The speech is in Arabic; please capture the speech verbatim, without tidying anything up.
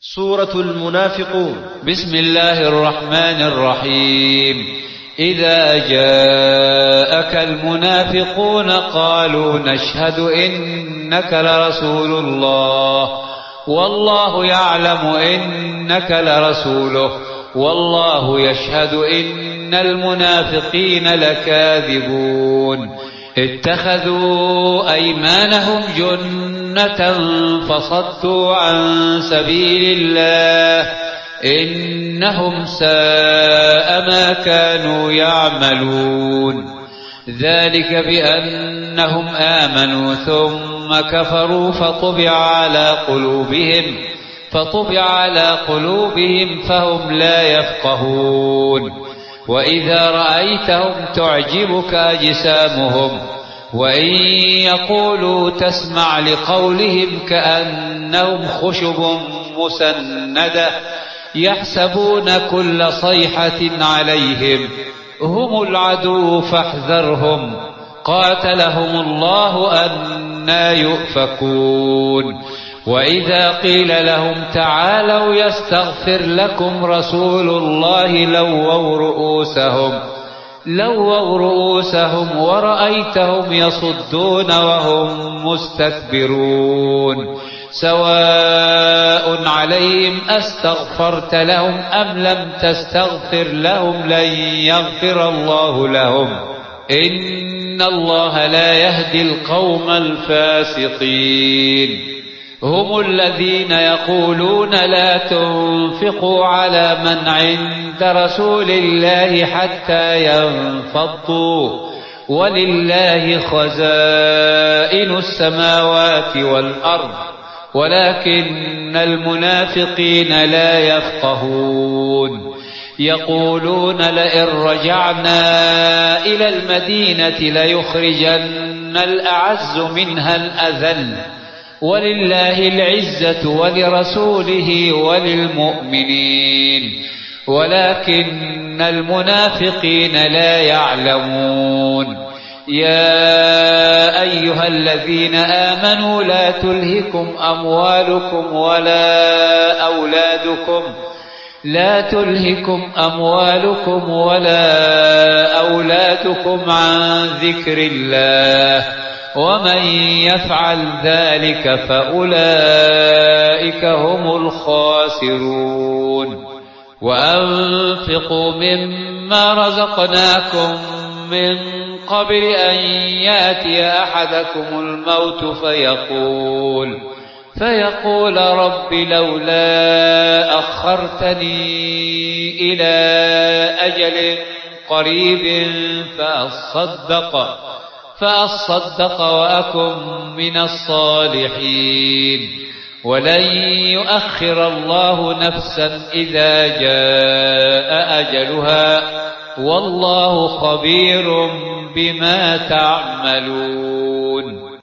سورة المنافقون. بسم الله الرحمن الرحيم. إذا جاءك المنافقون قالوا نشهد إنك لرسول الله والله يعلم إنك لرسوله والله يشهد إن المنافقين لكاذبون. اتخذوا أيمانهم جنة فصدوا عن سبيل الله إنهم ساء ما كانوا يعملون. ذلك بأنهم آمنوا ثم كفروا فطبع على قلوبهم فطبع على قلوبهم فهم لا يفقهون. وإذا رأيتهم تعجبك أجسامهم وإن يقولوا تسمع لقولهم كأنهم خشب مسندة يحسبون كل صيحة عليهم هم العدو فاحذرهم قاتلهم الله أنى يؤفكون. وإذا قيل لهم تعالوا يستغفر لكم رسول الله لووا رؤوسهم لووا رؤوسهم ورأيتهم يصدون وهم مستكبرون. سواء عليهم أستغفرت لهم أم لم تستغفر لهم لن يغفر الله لهم إن الله لا يهدي القوم الفاسقين. هم الذين يقولون لا تنفقوا على من عند رسول الله حتى ينفضوا ولله خزائن السماوات والأرض ولكن المنافقين لا يفقهون. يقولون لئن رجعنا إلى المدينة ليخرجن الأعز منها الأذل ولله العزة ولرسوله وللمؤمنين ولكن المنافقين لا يعلمون. يا أيها الذين آمنوا لا تلهكم أموالكم ولا أولادكم لا تلهكم أموالكم ولا أولادكم عن ذكر الله ومن يفعل ذلك فأولئك هم الخاسرون. وأنفقوا مما رزقناكم من قبل أن يأتي أحدكم الموت فيقول فيقول رب لولا أخرتني إلى أجل قريب فأصدق فأصدق وأكن من الصالحين ولن يؤخر الله نفسا إذا جاء أجلها والله خبير بما تعملون.